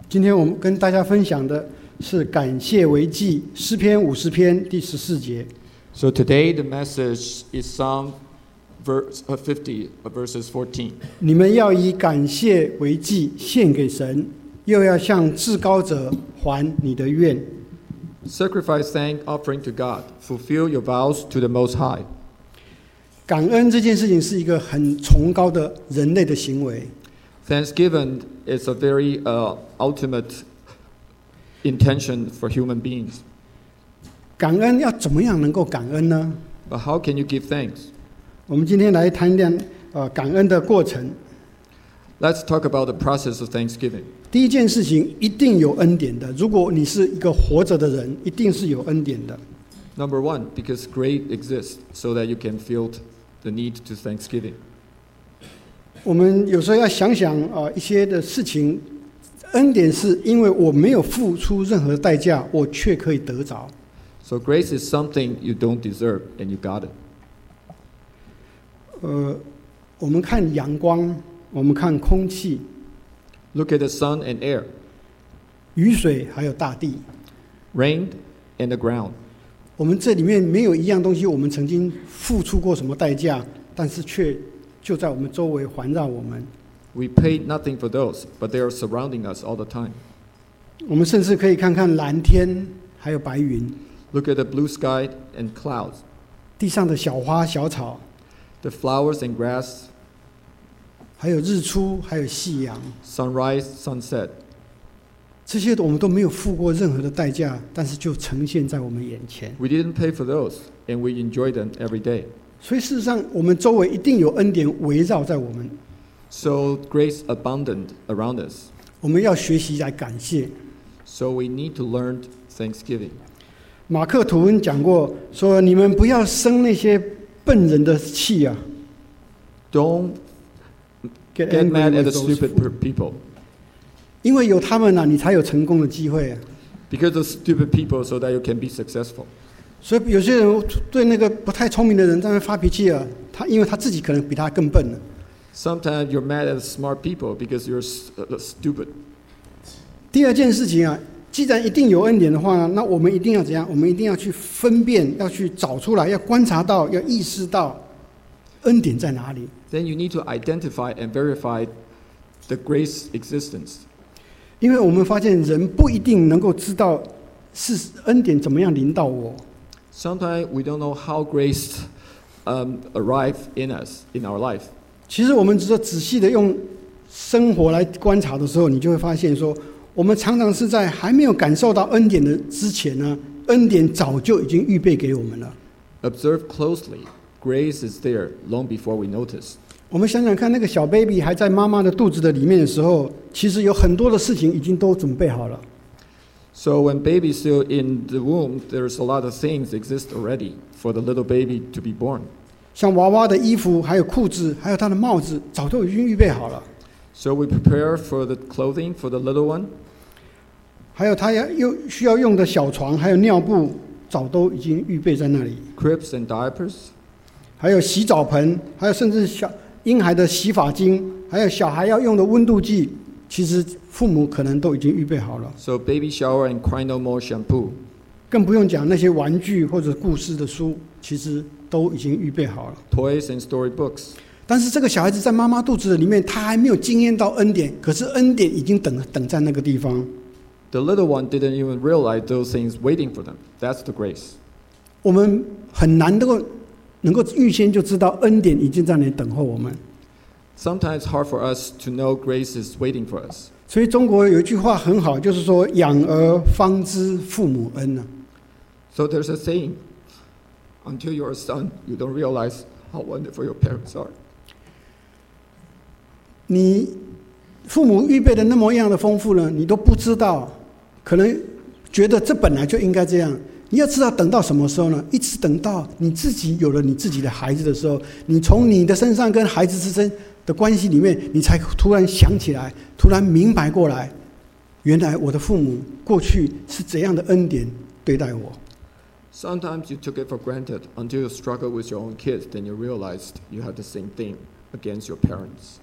今天我们跟大家分享的是感谢为祭，诗篇50篇第14节。 So today the message is Psalm 50, verses 14. 你们要以感谢为祭献给神，又要向至高者还你的愿。 Sacrifice thank offering to God. Fulfill your vows to the Most High. 感恩这件事情是一个很崇高的人类的行为。 Thanksgiving is a very ultimate intention for human beings. 感恩要怎么样能够感恩呢？ But how can you give thanks? 我们今天来谈谈感恩的过程。 Let's talk about the process of Thanksgiving. 第一件事情，一定有恩典的。如果你是一个活着的人，一定是有恩典的。 Number one, because grace exists so that you can feel the need to thanksgiving. 我们有时候要想想一些的事情，恩典是因为我没有付出任何代价，我却可以得着。 So grace is something you don't deserve and you got it. 我们看阳光，我们看空气， Look at the sun and air, 雨水，还有大地。 rain and the ground. 我们这里面没有一样东西，我们曾经付出过什么代价，但是却就在我们周围环绕我们。 We paid nothing for those, but they are surrounding us all the time. 我们甚至可以看看蓝天，还有白云， Look at the blue sky and clouds, 地上的小花小草， the flowers and grass, 还有日出，还有夕阳。 sunrise, sunset. 这些我们都没有付过任何的代价，但是就呈现在我们眼前。 We didn't pay for those, and we enjoy them every day. 所以事实上，我们周围一定有恩典围绕在我们。 So grace abundant around us. 我们要学习来感谢。 So we need to learn thanksgiving. 马克吐温讲过，说你们不要生那些笨人的气啊。 Don't get mad at the stupid people. 因为有他们啊，你才有成功的机会啊。 Because of stupid people so that you can be successful. 所以有些人对那个不太聪明的人在那发脾气啊，因为他自己可能比他更笨了。 Sometimes you're mad at smart people because you're stupid. 第二件事情啊，既然一定有恩典的话呢，那我们一定要怎样？我们一定要去分辨，要去找出来，要观察到，要意识到恩典在哪里。 Then you need to identify and verify the grace existence. 因为我们发现人不一定能够知道是恩典怎么样临到我。 Sometimes we don't know how grace arrive in us, in our life. 其实我们只是仔细的用生活来观察的时候，你就会发现说，我们常常是在还没有感受到恩典的之前呢，恩典早就已经预备给我们了。 Observe closely. Grace is there long before we notice. 我们想想看，那个小 baby 还在妈妈的肚子的里面的时候，其实有很多的事情已经都准备好了。 So when baby's still in the womb, there's a lot of things exist already for the little baby to be born. 像娃娃的衣服，还有裤子，还有他的帽子，早就已经预备好了。 So we prepare for the clothing for the little one. 还有他需要用的小床，还有尿布，早都已经预备在那里。 Cribs and diapers. 还有洗澡盆，还有甚至婴孩的洗发精，还有小孩要用的温度计，其实父母可能都已经预备好了。 So baby shower and cry no more shampoo. 更不用讲那些玩具或者故事的书，其实都已经预备好了。 Toys and storybooks. 但是这个小孩子在妈妈肚子里面，他还没有经验到恩典，可是恩典已经等在那个地方。 The little one didn't even realize those things waiting for them. That's the grace. 我们很难能够预先就知道恩典已经在那里等候我们。 Sometimes it's hard for us to know grace is waiting for us. 所以中国有一句话很好，就是说养儿方知父母恩啊。 So there's a saying, until you're a son, you don't realize how wonderful your parents are. 你父母预备的那么样的丰富呢，你都不知道，可能觉得这本来就应该这样。你要知道等到什么时候呢？一直等到你自己有了你自己的孩子的时候，你从你的身上跟孩子之间的关系里面，你才突然想起来，突然明白过来，原来我的父母过去是怎样的恩典对待我。 Sometimes you took it for granted until you struggle with your own kids, then you realized you had the same thing against your parents.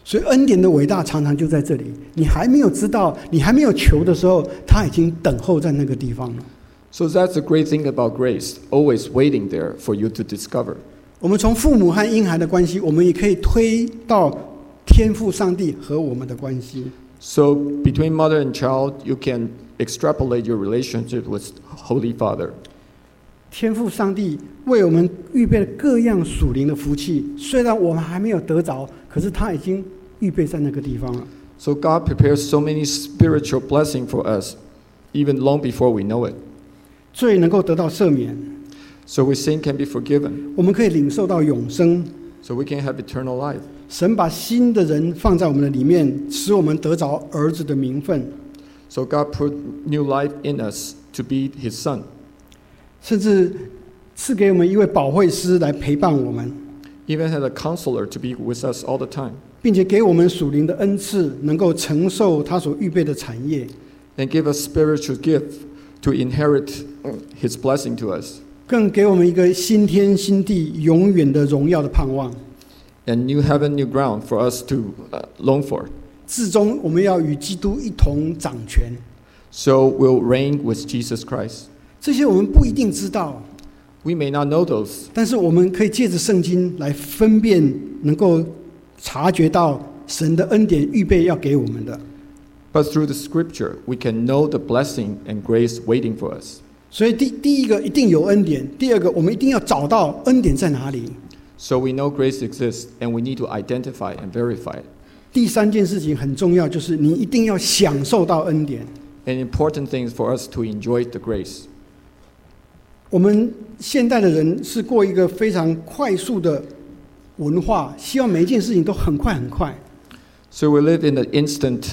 所以恩典的伟大常常就在这里，你还没有知道，你还没有求的时候，他已经等候在那个地方了。 So that's the great thing about grace, always waiting there for you to discover. 我们从父母和婴孩的关系，我们也可以推到天父上帝和我们的关系。 So between mother and child, you can extrapolate your relationship with Holy Father. 天父上帝为我们预备了各样属灵的福气，虽然我们还没有得着，可是他已经预备在那个地方了。 So God prepares so many spiritual blessings for us, even long before we know it. 罪能够得到赦免， So we sin can be forgiven. 我们可以领受到永生。 So we can have eternal life. 神把新的人放在我们的里面，使我们得着儿子的名分， So God put new life in us to be His Son. 甚至赐给我们一位保惠师来陪伴我们， Even had a counselor to be with us all the time. 并且给我们属灵的恩赐，能够承受他所预备的产业。 And give us spiritual gift to inherit His blessing to us. 更给我们一个新天新地永远的荣耀的盼望。 And new heaven, new ground for us to long for. 至终我们要与基督一同掌权。 So we'll reign with Jesus Christ. 这些我们不一定知道， We may not know those, 但是我们可以借着圣经来分辨，能够察觉到神的恩典预备要给我们的。 but through the Scripture, we can know the blessing and grace waiting for us. 所以第一个一定有恩典，第二个我们一定要找到恩典在哪里。 So we know grace exists, and we need to identify and verify it. 第三件事情很重要，就是你一定要享受到恩典。 An important thing is for us to enjoy the grace. 我们现代的人是过一个非常快速的文化，希望每一件事情都很快很快。 So we live in an instant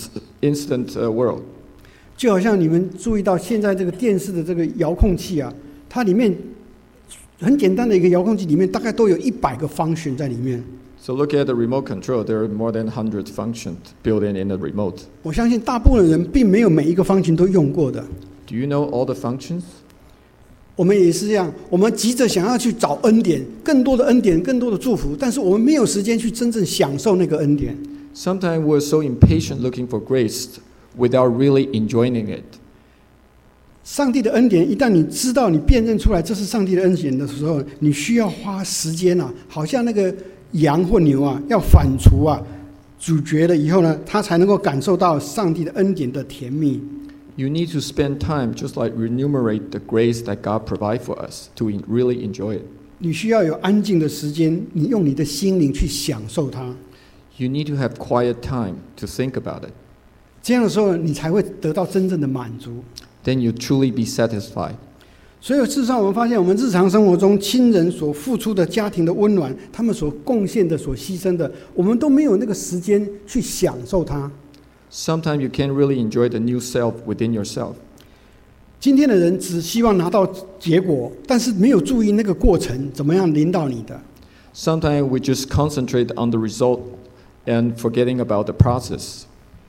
world. 就好像你们注意到现在这个电视的这个遥控器啊，它里面很简单的一个遥控器里面大概都有100个 function 在里面。 So look at the remote control. There are more than 100 functions built in the remote. 我相信大部分的人并没有每一个 function 都用过的。 Do you know all the functions? 我们也是这样，我们急着想要去找恩典，更多的恩典，更多的祝福，但是我们没有时间去真正享受那个恩典。 Sometimes we're so impatient looking for grace without really enjoying it. 上帝的恩典，一旦你知道、你辨认出来这是上帝的恩典的时候，你需要花时间啊，好像那个羊或牛啊，要反刍啊，咀嚼了以后呢，他才能够感受到上帝的恩典的甜蜜。 You need to spend time just like remunerate the grace that God provides for us to really enjoy it. 你需要有安静的时间，你用你的心灵去享受它。 You need to have quiet time to think about it. 这样的时候，你才会得到真正的满足。 Then you truly be satisfied. 所以事实上，我们发现我们日常生活中亲人所付出的家庭的温暖，他们所贡献的、所牺牲的，我们都没有那个时间去享受它。 Sometimes you can't really enjoy the new self within yourself. 今天的人只希望拿到结果，但是没有注意那个过程怎么样临到你的。 Sometimes we just concentrate on the result and forgetting about the process.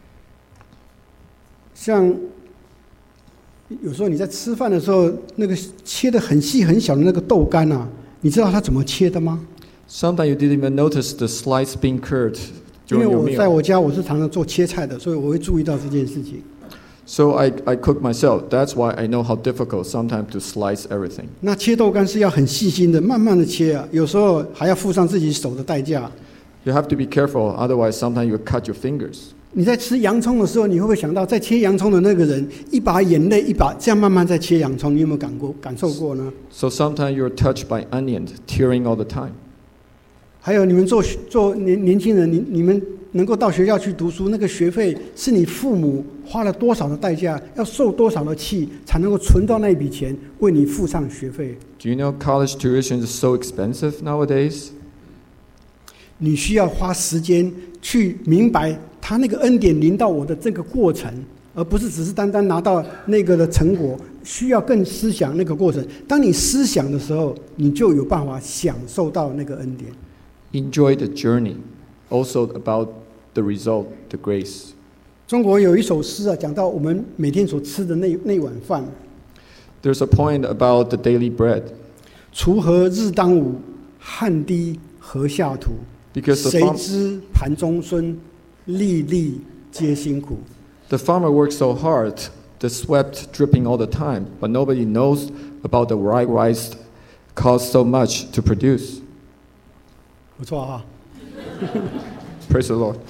像有时候你在吃饭的时候，那个切得很细很小的那个豆干啊，你知道它怎么切的吗？ Sometimes you didn't even notice the slice being curd 因为 during your 我在 meal. 我家我是常常做切菜的，所以我会注意到这件事情。 So I cook myself. That's why I know how difficult sometimes to slice everything. 那切豆干是要很细心的，慢慢的切啊，有时候还要付上自己手的代价。 You have to be careful, otherwise sometimes you cut your fingers. 你在吃洋葱的时候，你会不会想到，在切洋葱的那个人一把眼泪一把这样慢慢在切洋葱？你有没有感受过呢？ So sometimes you're touched by onions, tearing all the time. 还有你们做年轻人，你们能够到学校去读书，那个学费是你父母花了多少的代价，要受多少的气，才能够存到那一笔钱，为你付上学费。 Do you know college tuition is so expensive nowadays? 你需要花时间去明白他那个恩典临到我的这个过程，而不是只是单单拿到那个的成果，需要更思想那个过程。当你思想的时候，你就有办法享受到那个恩典。 Enjoy the journey. Also about the result, the grace. 中国有一首诗啊，讲到我们每天所吃的那碗饭。 There's a point about the daily bread. 锄禾日当午，汗滴禾下土。 Because 谁知盘中餐，粒粒皆辛苦。 the farmer works so hard, the sweat dripping all the time, but nobody knows about the white rice costs so much to produce. 不错哈。 Praise the Lord.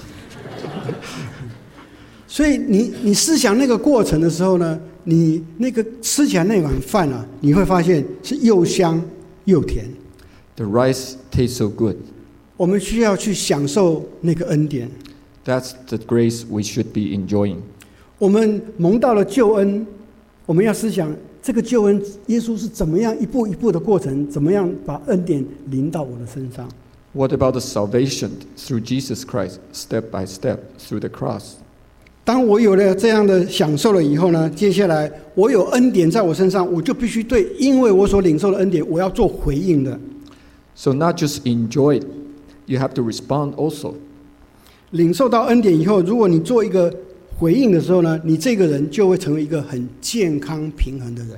所以你思想那个过程的时候呢，你那个吃起来那碗饭啊，你会发现是又香又甜。 The rice tastes so good. 我们需要去享受那个恩典。 That's the grace we should be enjoying. 我们蒙到了救恩，我们要思想这个救恩，耶稣是怎么样一步一步的过程，怎么样把恩典临到我的身上。 What about the salvation through Jesus Christ, step by step, through the cross? 当我有了这样的享受了以后呢，接下来我有恩典在我身上，我就必须对因为我所领受的恩典，我要做回应的。 So not just enjoy it, you have to respond also. 领受到恩典以后，如果你做一个回应的时候呢，你这个人就会成为一个很健康平衡的人。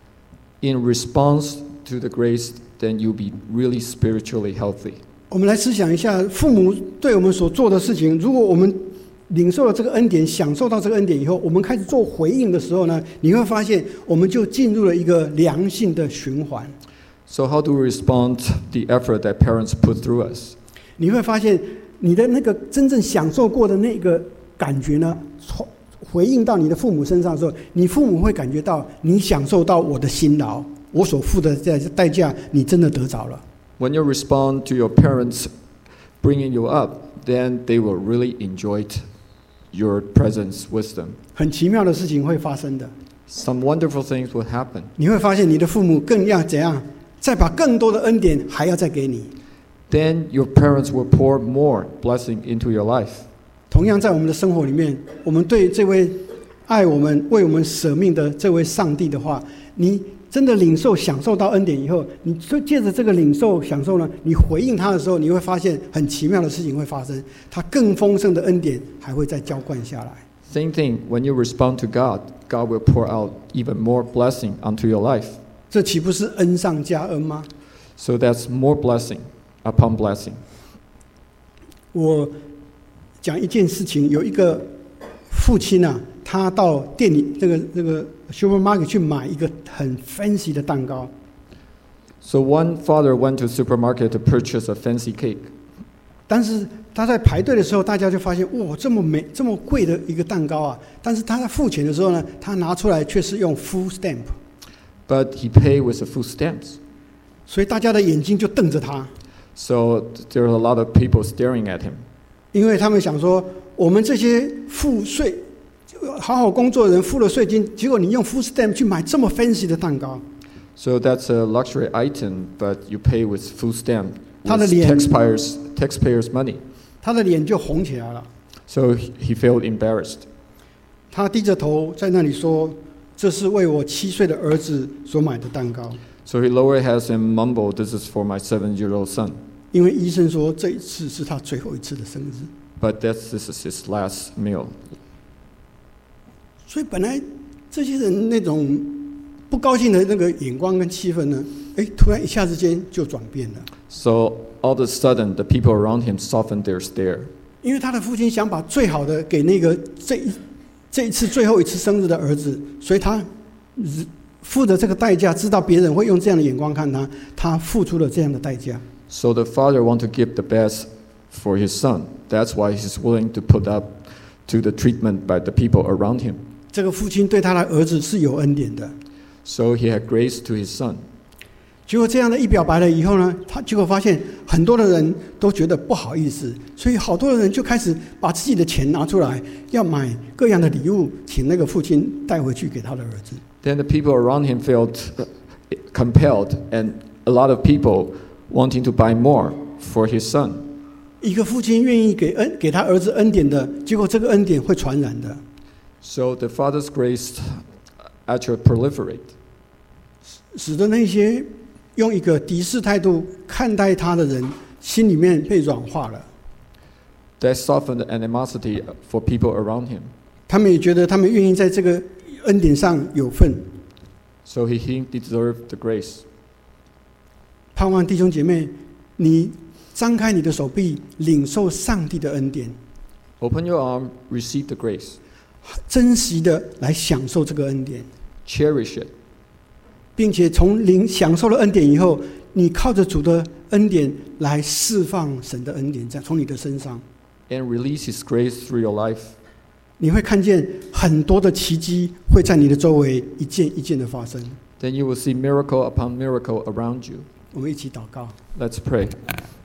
In response to the grace, then you'll be really spiritually healthy. 我们来思想一下，父母对我们所做的事情，如果我们领受了这个恩典，享受到这个恩典以后，我们开始做回应的时候呢，你会发现我们就进入了一个良性的循环。 So how do we respond to the effort that parents put through us? 你会发现你的那个真正享受过的那个感觉呢，回应到你的父母身上的时候，你父母会感觉到你享受到我的辛劳，我所付的代价，你真的得着了。 When you respond to your parents bringing you up, then they will really enjoy your presence with them. 很奇妙的事情会发生的。 Some wonderful things will happen. 你会发现你的父母更要怎样，再把更多的恩典还要再给你。 Then your parents will pour more blessing into your life. 同样在我们的生活里面，我们对这位爱我们、为我们舍命的这位上帝的话，你真的领受、享受到恩典以后，你就借着这个领受、享受呢，你回应他的时候，你会发现很奇妙的事情会发生，他更丰盛的恩典还会再浇灌下来。 Same thing, when you respond to God, God will pour out even more blessing onto your life. 这岂不是恩上加恩吗？ So that's more blessing upon blessing. 我讲一件事情，有一个父亲啊，他到店里这个 supermarket 去买一个很 fancy 的蛋糕。 So one father went to supermarket to purchase a fancy cake. 但是他在排队的时候，大家就发现，哇，这么美、这么贵的一个蛋糕啊！但是他在付钱的时候呢，他拿出来却是用 food stamp， But he paid with the food stamps. 所以大家的眼睛就瞪着他， So there are a lot of people staring at him. 因为他们想说，我们这些付税、好好工作的人付了税金，结果你用 food stamp 去买这么 fancy 的蛋糕， So that's a luxury item, but you pay with food stamp, 他的 with 脸 taxpayers' money. 他的脸就红起来了。 So he felt embarrassed. 他低着头在那里说：“这是为我7岁的儿子所买的蛋糕。” So he lowered his head and mumbled, "This is for my 7-year-old son." 因为医生说这一次是他最后一次的生日， But this is his last meal. 所以本来这些人那种不高兴的那个眼光跟气氛呢，突然一下子间就转变了。 So all of a sudden, the people around him softened their stare. 因为他的父亲想把最好的给那个这一次最后一次生日的儿子，所以他付的这个代价，知道别人会用这样的眼光看他，他付出了这样的代价。 So the father wanted to give the best for his son. That's why he's willing to put up to the treatment by the people around him. 这个父亲对他的儿子是有恩典的。 So he had grace to his son. 结果这样的一表白了以后呢，他结果发现很多的人都觉得不好意思，所以好多的人就开始把自己的钱拿出来，要买各样的礼物，请那个父亲带回去给他的儿子。 Then the people around him felt compelled, and a lot of people wanting to buy more for his son. 一个父亲愿意给他儿子恩典的，结果这个恩典会传染的。 So the father's grace actually proliferate. 使得那些用一个敌视态度看待他的人，心里面被软化了。 That softened the animosity for people around him. 他们也觉得他们愿意在这个恩典上有份。 So he deserved the grace. 盼望弟兄姐妹，你张开你的手臂，领受上帝的恩典， Open your arm, receive the grace, 珍惜的来享受这个恩典， cherish it, 并且从享受了恩典以后，你靠着主的恩典来释放神的恩典，这样从你的身上， and release His grace through your life. 你会看见很多的奇迹会在你的周围一件一件的发生。 Then you will see miracle upon miracle around you. 我们一起祷告。 Let's pray.